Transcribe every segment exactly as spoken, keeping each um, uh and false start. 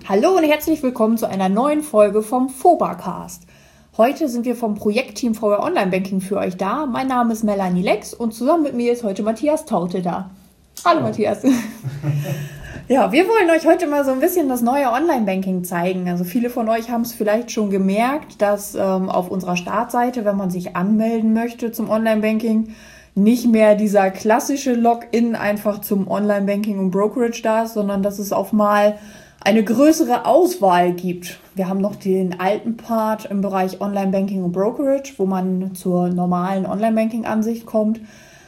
Hallo und herzlich willkommen zu einer neuen Folge vom FOBA-Cast. Heute sind wir vom Projektteam V R Online Banking für euch da. Mein Name ist Melanie Lex und zusammen mit mir ist heute Matthias Taute da. Hallo, Hallo. Matthias. Ja, wir wollen euch heute mal so ein bisschen das neue Online-Banking zeigen. Also viele von euch haben es vielleicht schon gemerkt, dass ähm, auf unserer Startseite, wenn man sich anmelden möchte zum Online-Banking, nicht mehr dieser klassische Login einfach zum Online-Banking und Brokerage da ist, sondern dass es auch mal eine größere Auswahl gibt. Wir haben noch den alten Part im Bereich Online-Banking und Brokerage, wo man zur normalen Online-Banking-Ansicht kommt.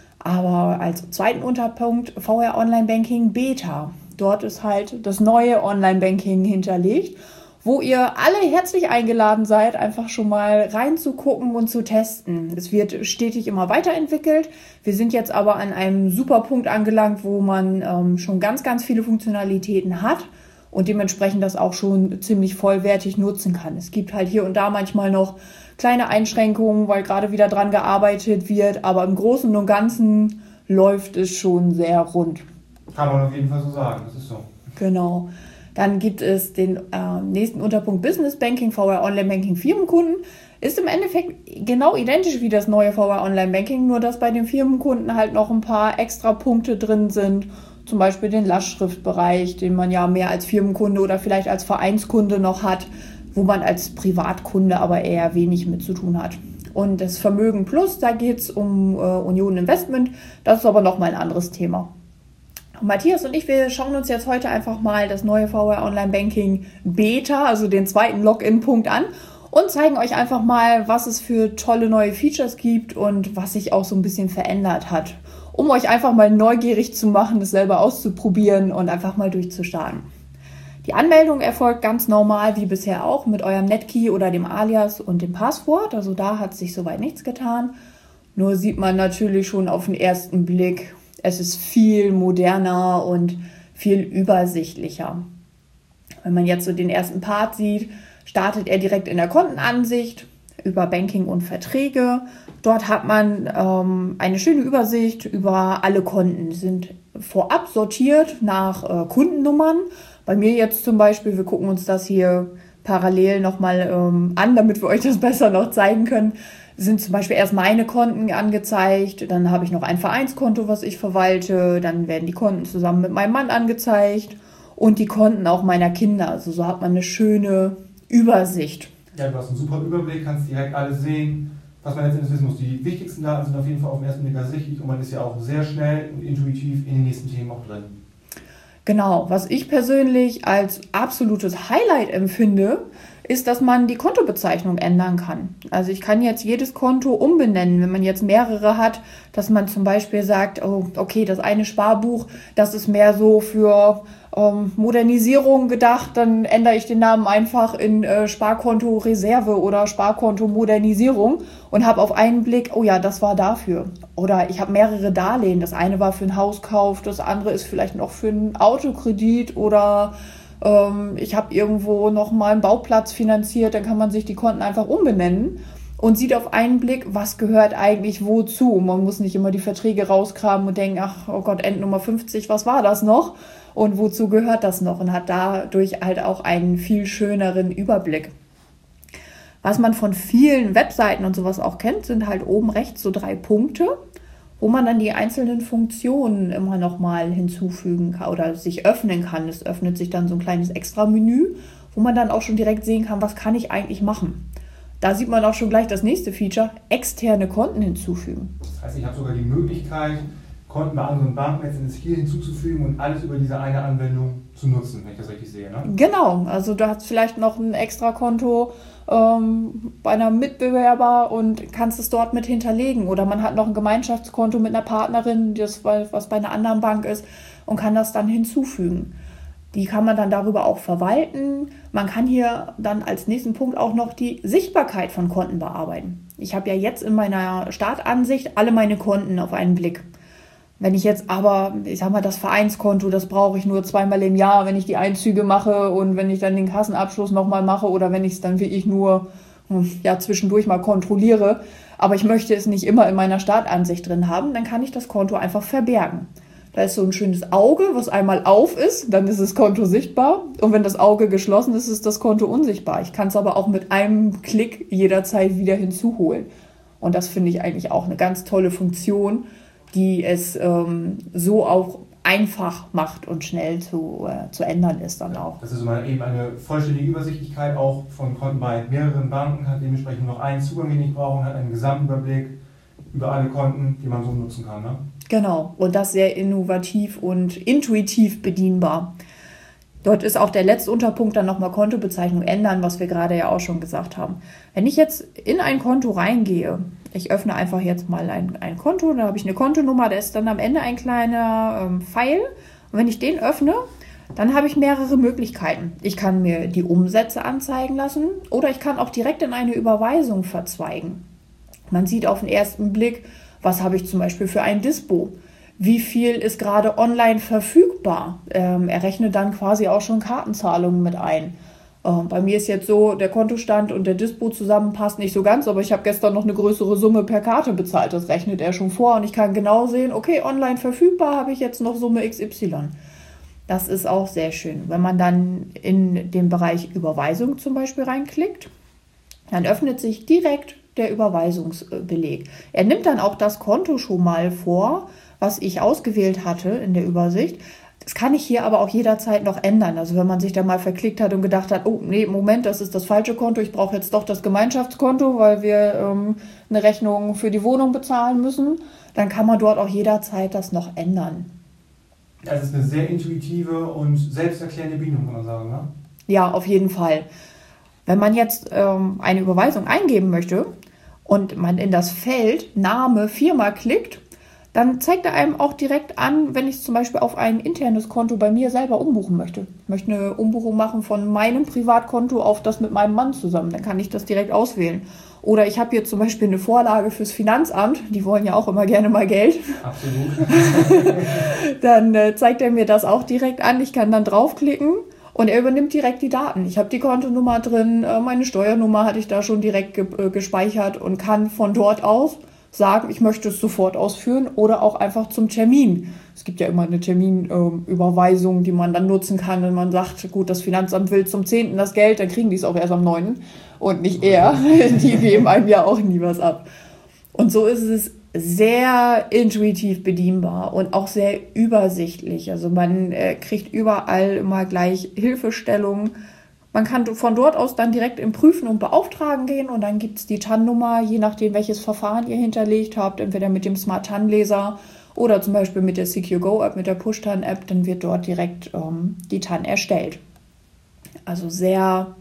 Aber als zweiten Unterpunkt V R Online-Banking Beta. Dort ist halt das neue Online-Banking hinterlegt, wo ihr alle herzlich eingeladen seid, einfach schon mal reinzugucken und zu testen. Es wird stetig immer weiterentwickelt. Wir sind jetzt aber an einem super Punkt angelangt, wo man ähm, schon ganz, ganz viele Funktionalitäten hat und dementsprechend das auch schon ziemlich vollwertig nutzen kann. Es gibt halt hier und da manchmal noch kleine Einschränkungen, weil gerade wieder dran gearbeitet wird, aber im Großen und Ganzen läuft es schon sehr rund. Kann man auf jeden Fall so sagen, das ist so. Genau. Dann gibt es den äh, nächsten Unterpunkt Business Banking, V R Online Banking Firmenkunden. Ist im Endeffekt genau identisch wie das neue V R Online Banking, nur dass bei den Firmenkunden halt noch ein paar extra Punkte drin sind. Zum Beispiel den Lastschriftbereich, den man ja mehr als Firmenkunde oder vielleicht als Vereinskunde noch hat, wo man als Privatkunde aber eher wenig mit zu tun hat. Und das Vermögen Plus, da geht es um äh, Union Investment. Das ist aber nochmal ein anderes Thema. Matthias und ich, wir schauen uns jetzt heute einfach mal das neue V R Online Banking Beta, also den zweiten Login-Punkt an und zeigen euch einfach mal, was es für tolle neue Features gibt und was sich auch so ein bisschen verändert hat, um euch einfach mal neugierig zu machen, das selber auszuprobieren und einfach mal durchzustarten. Die Anmeldung erfolgt ganz normal wie bisher auch mit eurem Netkey oder dem Alias und dem Passwort, also da hat sich soweit nichts getan. Nur sieht man natürlich schon auf den ersten Blick, es ist viel moderner und viel übersichtlicher. Wenn man jetzt so den ersten Part sieht, startet er direkt in der Kontenansicht über Banking und Verträge. Dort hat man ähm, eine schöne Übersicht über alle Konten. Die sind vorab sortiert nach äh, Kundennummern. Bei mir jetzt zum Beispiel, wir gucken uns das hier parallel nochmal ähm, an, damit wir euch das besser noch zeigen können, sind zum Beispiel erst meine Konten angezeigt, dann habe ich noch ein Vereinskonto, was ich verwalte, dann werden die Konten zusammen mit meinem Mann angezeigt und die Konten auch meiner Kinder. Also so hat man eine schöne Übersicht. Ja, du hast einen super Überblick, kannst direkt alles sehen, was man jetzt wissen muss. Die wichtigsten Daten sind auf jeden Fall auf den ersten Blick ersichtlich und man ist ja auch sehr schnell und intuitiv in den nächsten Themen auch drin. Genau, was ich persönlich als absolutes Highlight empfinde, ist, dass man die Kontobezeichnung ändern kann. Also ich kann jetzt jedes Konto umbenennen, wenn man jetzt mehrere hat, dass man zum Beispiel sagt, oh, okay, das eine Sparbuch, das ist mehr so für ähm, Modernisierung gedacht, dann ändere ich den Namen einfach in äh, Sparkonto Reserve oder Sparkonto Modernisierung und habe auf einen Blick, oh ja, das war dafür. Oder ich habe mehrere Darlehen, das eine war für einen Hauskauf, das andere ist vielleicht noch für einen Autokredit oder ich habe irgendwo noch mal einen Bauplatz finanziert, dann kann man sich die Konten einfach umbenennen und sieht auf einen Blick, was gehört eigentlich wozu. Man muss nicht immer die Verträge rausgraben und denken, ach oh Gott, Endnummer fünfzig, was war das noch? Und wozu gehört das noch? Und hat dadurch halt auch einen viel schöneren Überblick. Was man von vielen Webseiten und sowas auch kennt, sind halt oben rechts so drei Punkte, wo man dann die einzelnen Funktionen immer nochmal hinzufügen kann oder sich öffnen kann. Es öffnet sich dann so ein kleines Extra-Menü, wo man dann auch schon direkt sehen kann, was kann ich eigentlich machen. Da sieht man auch schon gleich das nächste Feature, externe Konten hinzufügen. Das heißt, ich habe sogar die Möglichkeit, Konten bei anderen Banken jetzt hier hinzuzufügen und alles über diese eine Anwendung zu nutzen, wenn ich das richtig sehe, ne? Genau, also du hast vielleicht noch ein Extrakonto ähm, bei einem Mitbewerber und kannst es dort mit hinterlegen. Oder man hat noch ein Gemeinschaftskonto mit einer Partnerin, das, was bei einer anderen Bank ist, und kann das dann hinzufügen. Die kann man dann darüber auch verwalten. Man kann hier dann als nächsten Punkt auch noch die Sichtbarkeit von Konten bearbeiten. Ich habe ja jetzt in meiner Startansicht alle meine Konten auf einen Blick. Wenn ich jetzt aber, ich sag mal, das Vereinskonto, das brauche ich nur zweimal im Jahr, wenn ich die Einzüge mache und wenn ich dann den Kassenabschluss nochmal mache oder wenn ich es dann wie ich nur ja, zwischendurch mal kontrolliere, aber ich möchte es nicht immer in meiner Startansicht drin haben, dann kann ich das Konto einfach verbergen. Da ist so ein schönes Auge, was einmal auf ist, dann ist das Konto sichtbar. Und wenn das Auge geschlossen ist, ist das Konto unsichtbar. Ich kann es aber auch mit einem Klick jederzeit wieder hinzuholen. Und das finde ich eigentlich auch eine ganz tolle Funktion, die es ähm, so auch einfach macht und schnell zu, äh, zu ändern ist dann auch. Das ist immer eben eine vollständige Übersichtlichkeit auch von Konten bei mehreren Banken, hat dementsprechend noch einen Zugang, den ich brauche, und hat einen Gesamtüberblick über alle Konten, die man so nutzen kann. Ne? Genau, und das sehr innovativ und intuitiv bedienbar. Dort ist auch der letzte Unterpunkt dann nochmal Kontobezeichnung ändern, was wir gerade ja auch schon gesagt haben. Wenn ich jetzt in ein Konto reingehe, ich öffne einfach jetzt mal ein, ein Konto, da habe ich eine Kontonummer, da ist dann am Ende ein kleiner ähm, Pfeil. Und wenn ich den öffne, dann habe ich mehrere Möglichkeiten. Ich kann mir die Umsätze anzeigen lassen oder ich kann auch direkt in eine Überweisung verzweigen. Man sieht auf den ersten Blick, was habe ich zum Beispiel für ein Dispo? Wie viel ist gerade online verfügbar? Ähm, er rechnet dann quasi auch schon Kartenzahlungen mit ein. Ähm, bei mir ist jetzt so, der Kontostand und der Dispo zusammenpasst nicht so ganz, aber ich habe gestern noch eine größere Summe per Karte bezahlt. Das rechnet er schon vor und ich kann genau sehen, okay, online verfügbar habe ich jetzt noch Summe X Y. Das ist auch sehr schön. Wenn man dann in den Bereich Überweisung zum Beispiel reinklickt, dann öffnet sich direkt der Überweisungsbeleg. Er nimmt dann auch das Konto schon mal vor, was ich ausgewählt hatte in der Übersicht. Das kann ich hier aber auch jederzeit noch ändern. Also wenn man sich da mal verklickt hat und gedacht hat, oh nee, Moment, das ist das falsche Konto, ich brauche jetzt doch das Gemeinschaftskonto, weil wir ähm, eine Rechnung für die Wohnung bezahlen müssen, dann kann man dort auch jederzeit das noch ändern. Das ist eine sehr intuitive und selbsterklärende Bedienung, kann man sagen, ne? Ja, auf jeden Fall. Wenn man jetzt ähm, eine Überweisung eingeben möchte und man in das Feld Name Firma klickt, dann zeigt er einem auch direkt an, wenn ich zum Beispiel auf ein internes Konto bei mir selber umbuchen möchte. Ich möchte eine Umbuchung machen von meinem Privatkonto auf das mit meinem Mann zusammen. Dann kann ich das direkt auswählen. Oder ich habe hier zum Beispiel eine Vorlage fürs Finanzamt. Die wollen ja auch immer gerne mal Geld. Absolut. Dann äh, zeigt er mir das auch direkt an. Ich kann dann draufklicken und er übernimmt direkt die Daten. Ich habe die Kontonummer drin, äh, meine Steuernummer hatte ich da schon direkt ge- äh, gespeichert und kann von dort aus sagen, ich möchte es sofort ausführen oder auch einfach zum Termin. Es gibt ja immer eine Terminüberweisung, äh, die man dann nutzen kann, wenn man sagt, gut, das Finanzamt will zum zehnten das Geld, dann kriegen die es auch erst am neunten und nicht eher. Die geben einem ja auch nie was ab. Und so ist es sehr intuitiv bedienbar und auch sehr übersichtlich. Also man äh, kriegt überall immer gleich Hilfestellungen. Man kann von dort aus dann direkt im Prüfen und Beauftragen gehen und dann gibt es die T A N-Nummer, je nachdem, welches Verfahren ihr hinterlegt habt, entweder mit dem Smart T A N-Leser oder zum Beispiel mit der Secure Go App, mit der Push-T A N-App, dann wird dort direkt ähm, die T A N erstellt. Also sehr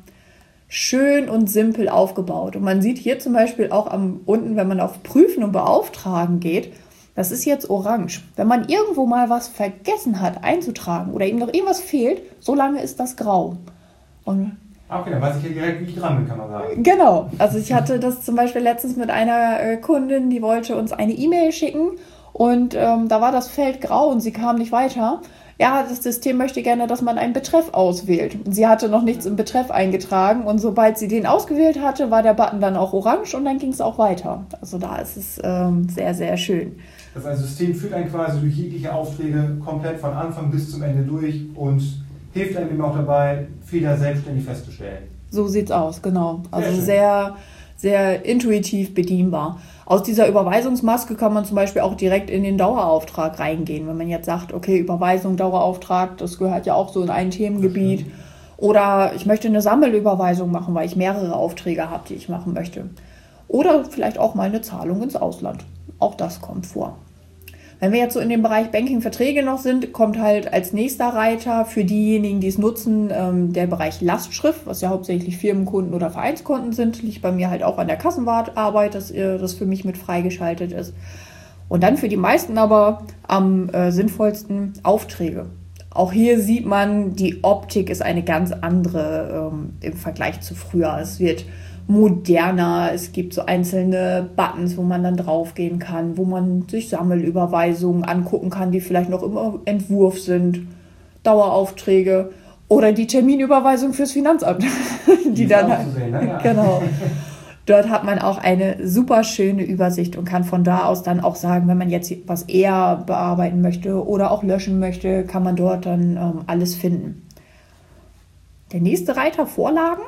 schön und simpel aufgebaut. Und man sieht hier zum Beispiel auch am unten, wenn man auf Prüfen und Beauftragen geht, das ist jetzt orange. Wenn man irgendwo mal was vergessen hat einzutragen oder ihm noch irgendwas fehlt, so lange ist das grau. Und okay, dann weiß ich ja direkt, wie ich dran bin, kann man sagen. Genau. Also ich hatte das zum Beispiel letztens mit einer äh, Kundin, die wollte uns eine E-Mail schicken und ähm, da war das Feld grau und sie kam nicht weiter. Ja, das System möchte gerne, dass man einen Betreff auswählt. Und sie hatte noch nichts im Betreff eingetragen und sobald sie den ausgewählt hatte, war der Button dann auch orange und dann ging es auch weiter. Also da ist es ähm, sehr, sehr schön. Das heißt, das System führt einen quasi durch jegliche Aufträge komplett von Anfang bis zum Ende durch und hilft einem eben auch dabei, Fehler selbstständig festzustellen. So sieht's aus, genau. Also sehr, sehr intuitiv bedienbar. Aus dieser Überweisungsmaske kann man zum Beispiel auch direkt in den Dauerauftrag reingehen. Wenn man jetzt sagt, okay, Überweisung, Dauerauftrag, das gehört ja auch so in ein Themengebiet. Oder ich möchte eine Sammelüberweisung machen, weil ich mehrere Aufträge habe, die ich machen möchte. Oder vielleicht auch mal eine Zahlung ins Ausland. Auch das kommt vor. Wenn wir jetzt so in dem Bereich Banking-Verträge noch sind, kommt halt als nächster Reiter für diejenigen, die es nutzen, ähm, der Bereich Lastschrift, was ja hauptsächlich Firmenkunden oder Vereinskonten sind. Liegt bei mir halt auch an der Kassenwartarbeit, dass äh, das für mich mit freigeschaltet ist. Und dann für die meisten aber am äh, sinnvollsten Aufträge. Auch hier sieht man, die Optik ist eine ganz andere ähm, im Vergleich zu früher. Es wird moderner, es gibt so einzelne Buttons, wo man dann draufgehen kann, wo man sich Sammelüberweisungen angucken kann, die vielleicht noch im Entwurf sind, Daueraufträge oder die Terminüberweisung fürs Finanzamt, die, die dann halt, sehen, ne? Ja. Genau, Dort hat man auch eine super schöne Übersicht und kann von da aus dann auch sagen, wenn man jetzt was eher bearbeiten möchte oder auch löschen möchte, kann man dort dann ähm, alles finden. Der nächste Reiter Vorlagen.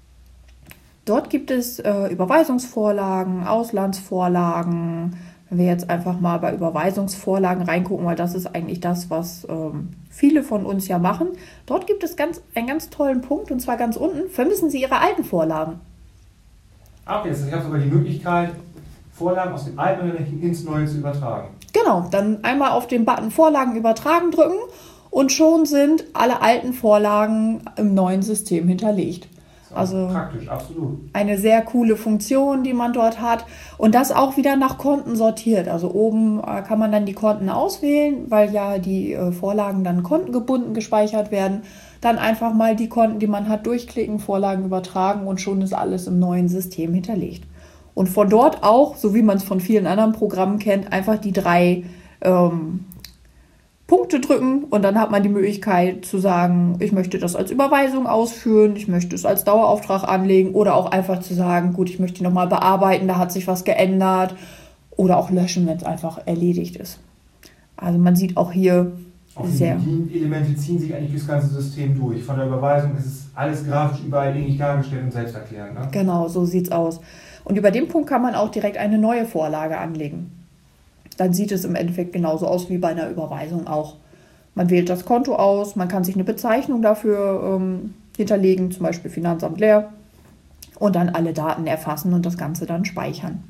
Dort gibt es äh, Überweisungsvorlagen, Auslandsvorlagen. Wenn wir jetzt einfach mal bei Überweisungsvorlagen reingucken, weil das ist eigentlich das, was ähm, viele von uns ja machen. Dort gibt es ganz, einen ganz tollen Punkt, und zwar ganz unten, vermissen Sie Ihre alten Vorlagen. Okay, also ich habe sogar die Möglichkeit, Vorlagen aus dem alten Online-Banking ins neue zu übertragen. Genau, dann einmal auf den Button Vorlagen übertragen drücken und schon sind alle alten Vorlagen im neuen System hinterlegt. Also praktisch, absolut. Eine sehr coole Funktion, die man dort hat. Und das auch wieder nach Konten sortiert. Also oben äh, kann man dann die Konten auswählen, weil ja die äh, Vorlagen dann kontengebunden gespeichert werden. Dann einfach mal die Konten, die man hat, durchklicken, Vorlagen übertragen und schon ist alles im neuen System hinterlegt. Und von dort auch, so wie man es von vielen anderen Programmen kennt, einfach die drei ähm, Punkte drücken und dann hat man die Möglichkeit zu sagen, ich möchte das als Überweisung ausführen, ich möchte es als Dauerauftrag anlegen oder auch einfach zu sagen, gut, ich möchte nochmal bearbeiten, da hat sich was geändert oder auch löschen, wenn es einfach erledigt ist. Also man sieht auch hier auch sehr... Die Elemente ziehen sich eigentlich durchs ganze System durch. Von der Überweisung ist es alles grafisch überall ähnlich dargestellt und selbsterklärend. Ne? Genau, so sieht es aus. Und über den Punkt kann man auch direkt eine neue Vorlage anlegen. Dann sieht es im Endeffekt genauso aus wie bei einer Überweisung auch. Man wählt das Konto aus, man kann sich eine Bezeichnung dafür ähm, hinterlegen, zum Beispiel Finanzamt leer, und dann alle Daten erfassen und das Ganze dann speichern.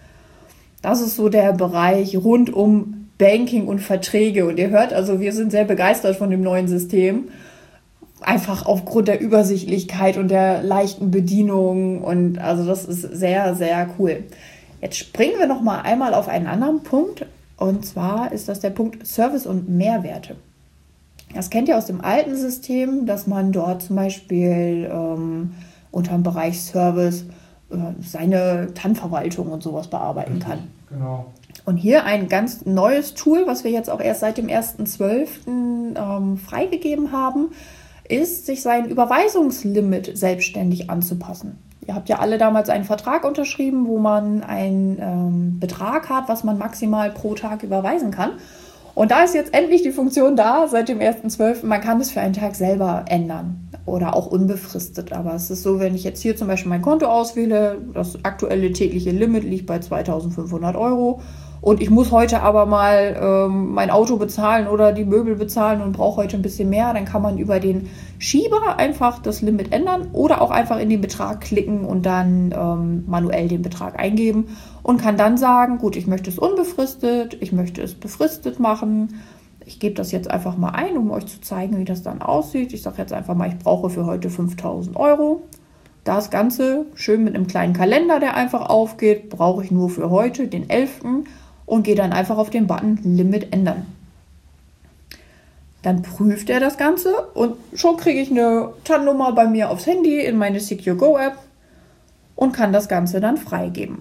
Das ist so der Bereich rund um Banking und Verträge. Und ihr hört, also wir sind sehr begeistert von dem neuen System. Einfach aufgrund der Übersichtlichkeit und der leichten Bedienung. Und also das ist sehr, sehr cool. Jetzt springen wir noch mal einmal auf einen anderen Punkt. Und zwar ist das der Punkt Service und Mehrwerte. Das kennt ihr aus dem alten System, dass man dort zum Beispiel ähm, unter dem Bereich Service äh, seine T A N-Verwaltung und sowas bearbeiten kann. Genau. Und hier ein ganz neues Tool, was wir jetzt auch erst seit dem ersten zwölften ähm, freigegeben haben, ist, sich sein Überweisungslimit selbstständig anzupassen. Ihr habt ja alle damals einen Vertrag unterschrieben, wo man einen ähm, Betrag hat, was man maximal pro Tag überweisen kann. Und da ist jetzt endlich die Funktion da, seit dem ersten zwölften Man kann es für einen Tag selber ändern oder auch unbefristet. Aber es ist so, wenn ich jetzt hier zum Beispiel mein Konto auswähle, das aktuelle tägliche Limit liegt bei zweitausendfünfhundert Euro. Und ich muss heute aber mal ähm, mein Auto bezahlen oder die Möbel bezahlen und brauche heute ein bisschen mehr, dann kann man über den Schieber einfach das Limit ändern oder auch einfach in den Betrag klicken und dann ähm, manuell den Betrag eingeben und kann dann sagen, gut, ich möchte es unbefristet, ich möchte es befristet machen. Ich gebe das jetzt einfach mal ein, um euch zu zeigen, wie das dann aussieht. Ich sage jetzt einfach mal, ich brauche für heute fünftausend Euro. Das Ganze schön mit einem kleinen Kalender, der einfach aufgeht, brauche ich nur für heute, den elften und gehe dann einfach auf den Button Limit ändern. Dann prüft er das Ganze und schon kriege ich eine T A N-Nummer bei mir aufs Handy in meine Secure Go App und kann das Ganze dann freigeben.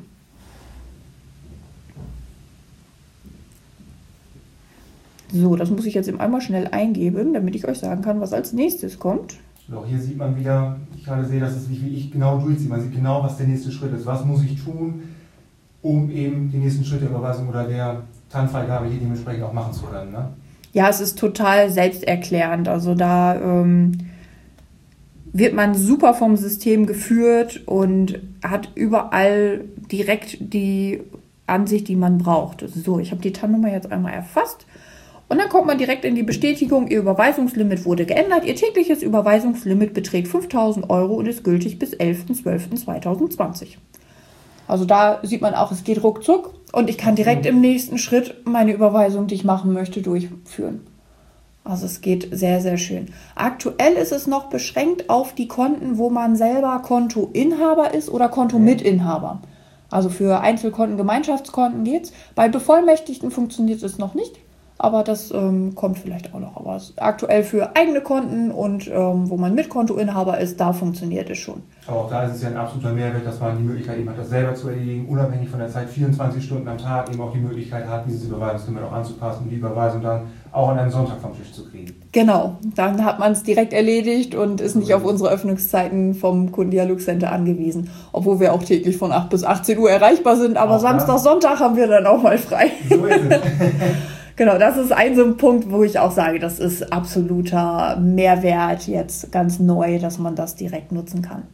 So, das muss ich jetzt eben einmal schnell eingeben, damit ich euch sagen kann, was als nächstes kommt. Auch hier sieht man wieder, ich gerade sehe, dass es wie ich genau durchziehe. Man sieht genau, was der nächste Schritt ist. Was muss ich tun, um eben den nächsten Schritt der Überweisung oder der T A N-Freigabe hier dementsprechend auch machen zu können. Ne? Ja, es ist total selbsterklärend. Also da ähm, wird man super vom System geführt und hat überall direkt die Ansicht, die man braucht. So, ich habe die T A N-Nummer jetzt einmal erfasst. Und dann kommt man direkt in die Bestätigung, Ihr Überweisungslimit wurde geändert. Ihr tägliches Überweisungslimit beträgt fünftausend Euro und ist gültig bis elften zwölften zweitausendzwanzig. Also da sieht man auch, es geht ruckzuck und ich kann direkt im nächsten Schritt meine Überweisung, die ich machen möchte, durchführen. Also es geht sehr, sehr schön. Aktuell ist es noch beschränkt auf die Konten, wo man selber Kontoinhaber ist oder Kontomitinhaber. Also für Einzelkonten, Gemeinschaftskonten geht's. Bei Bevollmächtigten funktioniert es noch nicht. Aber das ähm, kommt vielleicht auch noch. Aber aktuell für eigene Konten und ähm, wo man Mitkontoinhaber ist, da funktioniert es schon. Aber auch da ist es ja ein absoluter Mehrwert, dass man die Möglichkeit eben hat, das selber zu erledigen, unabhängig von der Zeit, vierundzwanzig Stunden am Tag, eben auch die Möglichkeit hat, dieses Überweisungslimit auch anzupassen und die Überweisung dann auch an einem Sonntag vom Tisch zu kriegen. Genau, dann hat man es direkt erledigt und ist nicht auf unsere Öffnungszeiten vom Kundendialogcenter angewiesen. Obwohl wir auch täglich von acht bis achtzehn Uhr erreichbar sind, aber auch Samstag, Sonntag haben wir dann auch mal frei. So ist es. Genau, das ist ein so ein Punkt, wo ich auch sage, das ist absoluter Mehrwert jetzt ganz neu, dass man das direkt nutzen kann.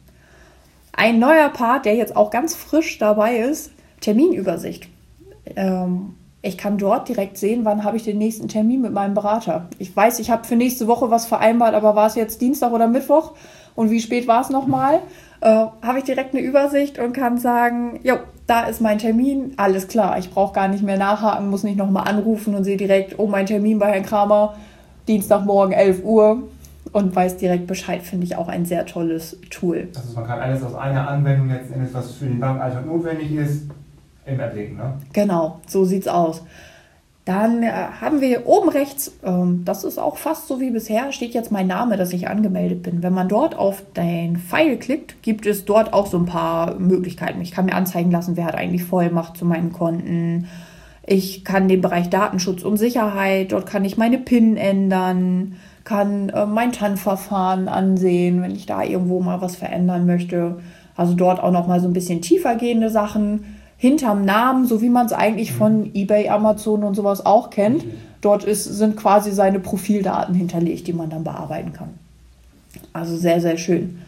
Ein neuer Part, der jetzt auch ganz frisch dabei ist, Terminübersicht. Ähm, ich kann dort direkt sehen, wann habe ich den nächsten Termin mit meinem Berater. Ich weiß, ich habe für nächste Woche was vereinbart, aber war es jetzt Dienstag oder Mittwoch? Und wie spät war es nochmal? Äh, habe ich direkt eine Übersicht und kann sagen, jo, da ist mein Termin, alles klar. Ich brauche gar nicht mehr nachhaken, muss nicht nochmal anrufen und sehe direkt, oh, mein Termin bei Herrn Kramer, Dienstagmorgen elf Uhr und weiß direkt Bescheid, finde ich auch ein sehr tolles Tool. Also man kann alles aus einer Anwendung letzten Endes, was für den Bankalltag notwendig ist, im Erblicken, ne? Genau, so sieht's aus. Dann äh, haben wir oben rechts, ähm, das ist auch fast so wie bisher, steht jetzt mein Name, dass ich angemeldet bin. Wenn man dort auf den Pfeil klickt, gibt es dort auch so ein paar Möglichkeiten. Ich kann mir anzeigen lassen, wer hat eigentlich Vollmacht zu meinen Konten. Ich kann den Bereich Datenschutz und Sicherheit, dort kann ich meine PIN ändern, kann äh, mein T A N-Verfahren ansehen, wenn ich da irgendwo mal was verändern möchte. Also dort auch noch mal so ein bisschen tiefer gehende Sachen. Hinterm Namen, so wie man es eigentlich von eBay, Amazon und sowas auch kennt. Dort ist, sind quasi seine Profildaten hinterlegt, die man dann bearbeiten kann. Also sehr, sehr schön.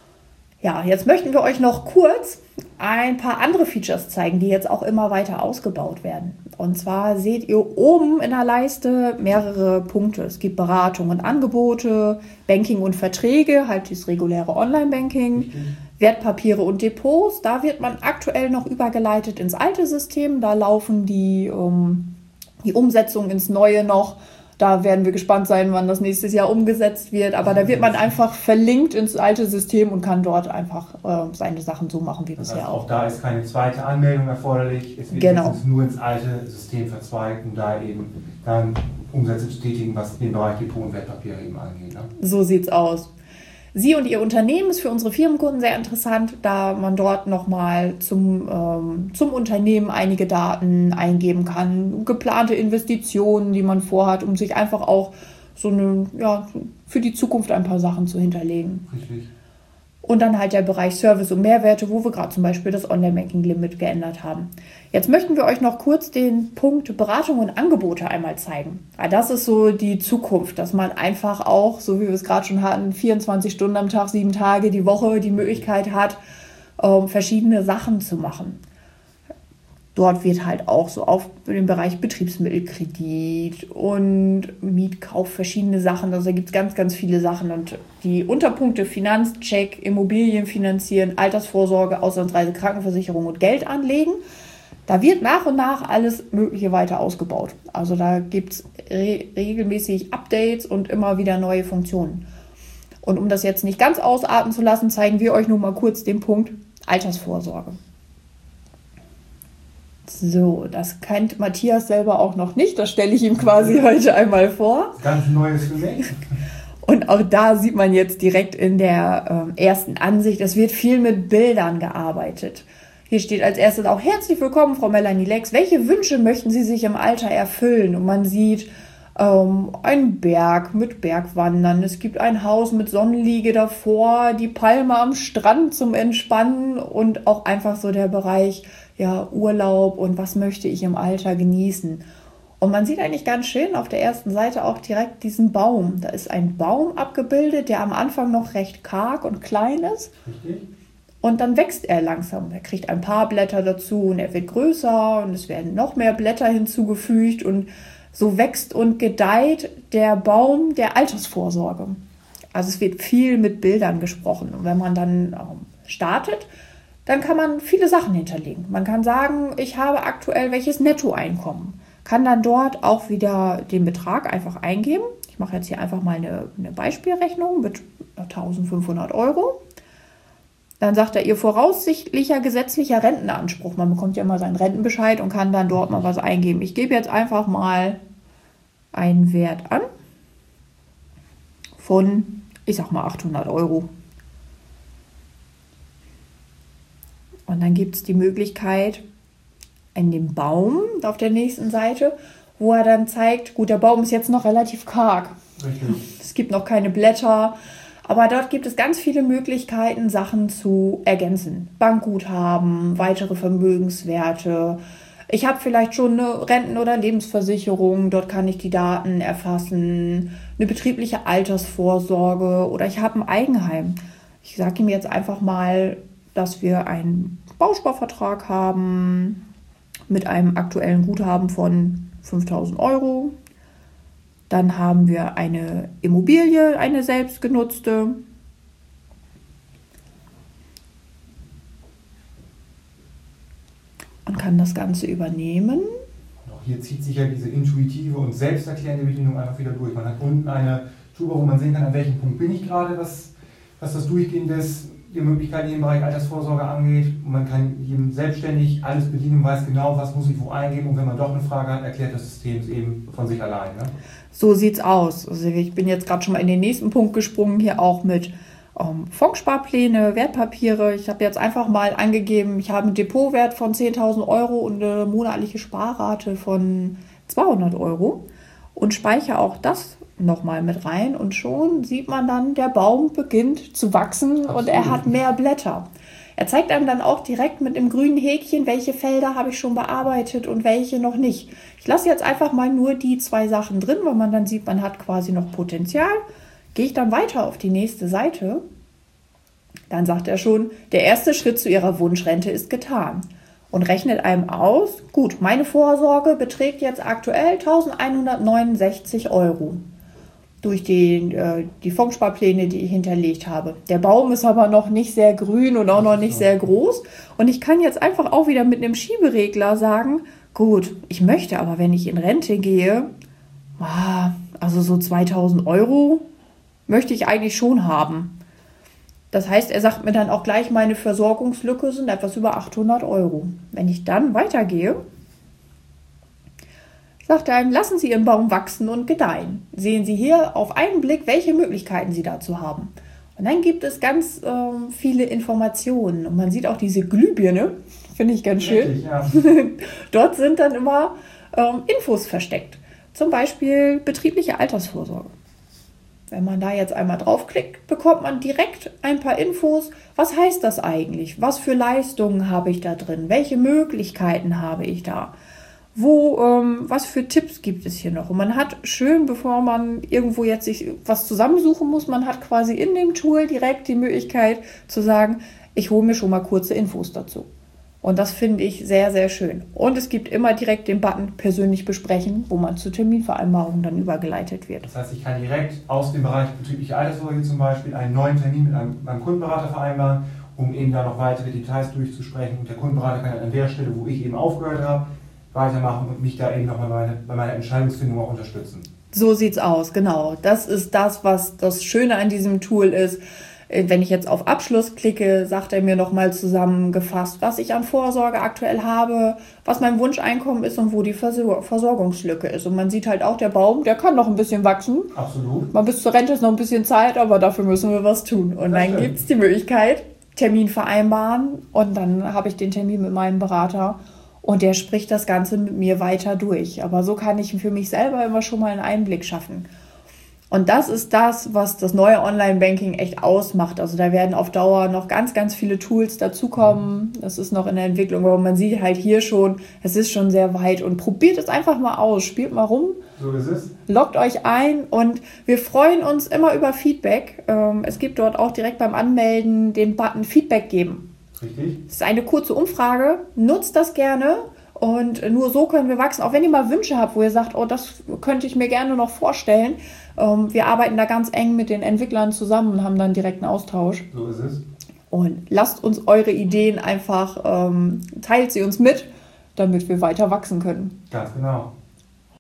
Ja, jetzt möchten wir euch noch kurz ein paar andere Features zeigen, die jetzt auch immer weiter ausgebaut werden. Und zwar seht ihr oben in der Leiste mehrere Punkte. Es gibt Beratung und Angebote, Banking und Verträge, halt das reguläre Online-Banking. Mhm. Wertpapiere und Depots, da wird man aktuell noch übergeleitet ins alte System. Da laufen die, um, die Umsetzungen ins neue noch. Da werden wir gespannt sein, wann das nächstes Jahr umgesetzt wird. Aber da wird man einfach verlinkt ins alte System und kann dort einfach äh, seine Sachen so machen wie das bisher heißt, auch. Auch da ist keine zweite Anmeldung erforderlich. Es wird genau. nur ins alte System verzweigt, um da eben dann Umsätze zu tätigen, was den Bereich Depot und Wertpapiere eben angeht. Ne? So sieht's aus. Sie und Ihr Unternehmen ist für unsere Firmenkunden sehr interessant, da man dort nochmal zum, ähm, zum Unternehmen einige Daten eingeben kann, geplante Investitionen, die man vorhat, um sich einfach auch so eine, ja, für die Zukunft ein paar Sachen zu hinterlegen. Richtig. Und dann halt der Bereich Service und Mehrwerte, wo wir gerade zum Beispiel das Online-Banking-Limit geändert haben. Jetzt möchten wir euch noch kurz den Punkt Beratung und Angebote einmal zeigen. Weil das ist so die Zukunft, dass man einfach auch, so wie wir es gerade schon hatten, vierundzwanzig Stunden am Tag, sieben Tage die Woche die Möglichkeit hat, ähm, verschiedene Sachen zu machen. Dort wird halt auch so auf den Bereich Betriebsmittelkredit und Mietkauf verschiedene Sachen. Also da gibt es ganz, ganz viele Sachen. Und die Unterpunkte Finanzcheck, Immobilien finanzieren, Altersvorsorge, Auslandsreise, Krankenversicherung und Geld anlegen. Da wird nach und nach alles Mögliche weiter ausgebaut. Also da gibt es re- regelmäßig Updates und immer wieder neue Funktionen. Und um das jetzt nicht ganz ausarten zu lassen, zeigen wir euch nun mal kurz den Punkt Altersvorsorge. So, das kennt Matthias selber auch noch nicht. Das stelle ich ihm quasi heute einmal vor. Ganz Neues für mich. Und auch da sieht man jetzt direkt in der äh, ersten Ansicht, es wird viel mit Bildern gearbeitet. Hier steht als erstes auch herzlich willkommen, Frau Melanie Lex. Welche Wünsche möchten Sie sich im Alter erfüllen? Und man sieht ähm, einen Berg mit Bergwandern. Es gibt ein Haus mit Sonnenliege davor, die Palme am Strand zum Entspannen und auch einfach so der Bereich ja, Urlaub und was möchte ich im Alter genießen. Und man sieht eigentlich ganz schön auf der ersten Seite auch direkt diesen Baum. Da ist ein Baum abgebildet, der am Anfang noch recht karg und klein ist. Richtig. Und dann wächst er langsam. Er kriegt ein paar Blätter dazu und er wird größer und es werden noch mehr Blätter hinzugefügt. Und so wächst und gedeiht der Baum der Altersvorsorge. Also es wird viel mit Bildern gesprochen. Und wenn man dann ähm, startet, dann kann man viele Sachen hinterlegen. Man kann sagen, ich habe aktuell welches Nettoeinkommen. Kann dann dort auch wieder den Betrag einfach eingeben. Ich mache jetzt hier einfach mal eine, eine Beispielrechnung mit eintausendfünfhundert Euro. Dann sagt er, Ihr voraussichtlicher gesetzlicher Rentenanspruch. Man bekommt ja immer seinen Rentenbescheid und kann dann dort mal was eingeben. Ich gebe jetzt einfach mal einen Wert an von, ich sag mal, achthundert Euro. Und dann gibt es die Möglichkeit in dem Baum auf der nächsten Seite, wo er dann zeigt, gut, der Baum ist jetzt noch relativ karg. Richtig. Es gibt noch keine Blätter, aber dort gibt es ganz viele Möglichkeiten, Sachen zu ergänzen. Bankguthaben, weitere Vermögenswerte. Ich habe vielleicht schon eine Renten- oder Lebensversicherung, dort kann ich die Daten erfassen, eine betriebliche Altersvorsorge oder ich habe ein Eigenheim. Ich sage ihm jetzt einfach mal, dass wir einen Bausparvertrag haben mit einem aktuellen Guthaben von fünftausend Euro. Dann haben wir eine Immobilie, eine selbstgenutzte. Und kann das Ganze übernehmen. Auch hier zieht sich ja diese intuitive und selbsterklärende Bedienung einfach wieder durch. Man hat unten eine Tube, wo man sehen kann, an welchem Punkt bin ich gerade, was, was das Durchgehen des die Möglichkeiten im Bereich Altersvorsorge angeht. Und man kann jedem selbstständig alles bedienen, weiß genau, was muss ich wo eingeben. Und wenn man doch eine Frage hat, erklärt das System es eben von sich allein. Ne? So sieht's aus. Also ich bin jetzt gerade schon mal in den nächsten Punkt gesprungen, hier auch mit ähm, Fondssparpläne, Wertpapiere. Ich habe jetzt einfach mal angegeben, ich habe einen Depotwert von zehntausend Euro und eine monatliche Sparrate von zweihundert Euro und speichere auch das nochmal mit rein und schon sieht man dann, der Baum beginnt zu wachsen. Absolut. Und er hat mehr Blätter. Er zeigt einem dann auch direkt mit dem grünen Häkchen, welche Felder habe ich schon bearbeitet und welche noch nicht. Ich lasse jetzt einfach mal nur die zwei Sachen drin, weil man dann sieht, man hat quasi noch Potenzial. Gehe ich dann weiter auf die nächste Seite, dann sagt er schon, der erste Schritt zu Ihrer Wunschrente ist getan. Und rechnet einem aus, gut, meine Vorsorge beträgt jetzt aktuell eintausendeinhundertneunundsechzig Euro. Durch die, äh, die Fondssparpläne, die ich hinterlegt habe. Der Baum ist aber noch nicht sehr grün und auch noch nicht sehr groß. Und ich kann jetzt einfach auch wieder mit einem Schieberegler sagen, gut, ich möchte aber, wenn ich in Rente gehe, ah, also so zweitausend Euro möchte ich eigentlich schon haben. Das heißt, er sagt mir dann auch gleich, meine Versorgungslücke sind etwas über achthundert Euro. Wenn ich dann weitergehe, sagt er einem, lassen Sie Ihren Baum wachsen und gedeihen. Sehen Sie hier auf einen Blick, welche Möglichkeiten Sie dazu haben. Und dann gibt es ganz ähm, viele Informationen. Und man sieht auch diese Glühbirne, finde ich ganz schön. Richtig, ja. Dort sind dann immer ähm, Infos versteckt. Zum Beispiel betriebliche Altersvorsorge. Wenn man da jetzt einmal draufklickt, bekommt man direkt ein paar Infos. Was heißt das eigentlich? Was für Leistungen habe ich da drin? Welche Möglichkeiten habe ich da? Wo, ähm, was für Tipps gibt es hier noch? Und man hat schön, bevor man irgendwo jetzt sich was zusammensuchen muss, man hat quasi in dem Tool direkt die Möglichkeit zu sagen, ich hole mir schon mal kurze Infos dazu. Und das finde ich sehr, sehr schön. Und es gibt immer direkt den Button persönlich besprechen, wo man zur Terminvereinbarung dann übergeleitet wird. Das heißt, ich kann direkt aus dem Bereich betriebliche Altersvorsorge zum Beispiel einen neuen Termin mit einem, meinem Kundenberater vereinbaren, um eben da noch weitere Details durchzusprechen. Und der Kundenberater kann an der Stelle, wo ich eben aufgehört habe, weitermachen und mich da eben nochmal bei, meine, bei meiner Entscheidungsfindung auch unterstützen. So sieht's aus, genau. Das ist das, was das Schöne an diesem Tool ist. Wenn ich jetzt auf Abschluss klicke, sagt er mir nochmal zusammengefasst, was ich an Vorsorge aktuell habe, was mein Wunscheinkommen ist und wo die Versorgungslücke ist. Und man sieht halt auch, der Baum, der kann noch ein bisschen wachsen. Absolut. Mal bis zur Rente ist noch ein bisschen Zeit, aber dafür müssen wir was tun. Und das dann gibt es die Möglichkeit, Termin vereinbaren und dann habe ich den Termin mit meinem Berater und der spricht das Ganze mit mir weiter durch. Aber so kann ich für mich selber immer schon mal einen Einblick schaffen. Und das ist das, was das neue Online-Banking echt ausmacht. Also da werden auf Dauer noch ganz, ganz viele Tools dazukommen. Das ist noch in der Entwicklung, aber man sieht halt hier schon, es ist schon sehr weit. Und probiert es einfach mal aus, spielt mal rum. So ist es. Loggt euch ein und wir freuen uns immer über Feedback. Es gibt dort auch direkt beim Anmelden den Button Feedback geben. Richtig. Es ist eine kurze Umfrage. Nutzt das gerne. Und nur so können wir wachsen. Auch wenn ihr mal Wünsche habt, wo ihr sagt, oh, das könnte ich mir gerne noch vorstellen. Ähm, wir arbeiten da ganz eng mit den Entwicklern zusammen und haben dann direkten Austausch. So ist es. Und lasst uns eure Ideen einfach, ähm, teilt sie uns mit, damit wir weiter wachsen können. Ganz genau.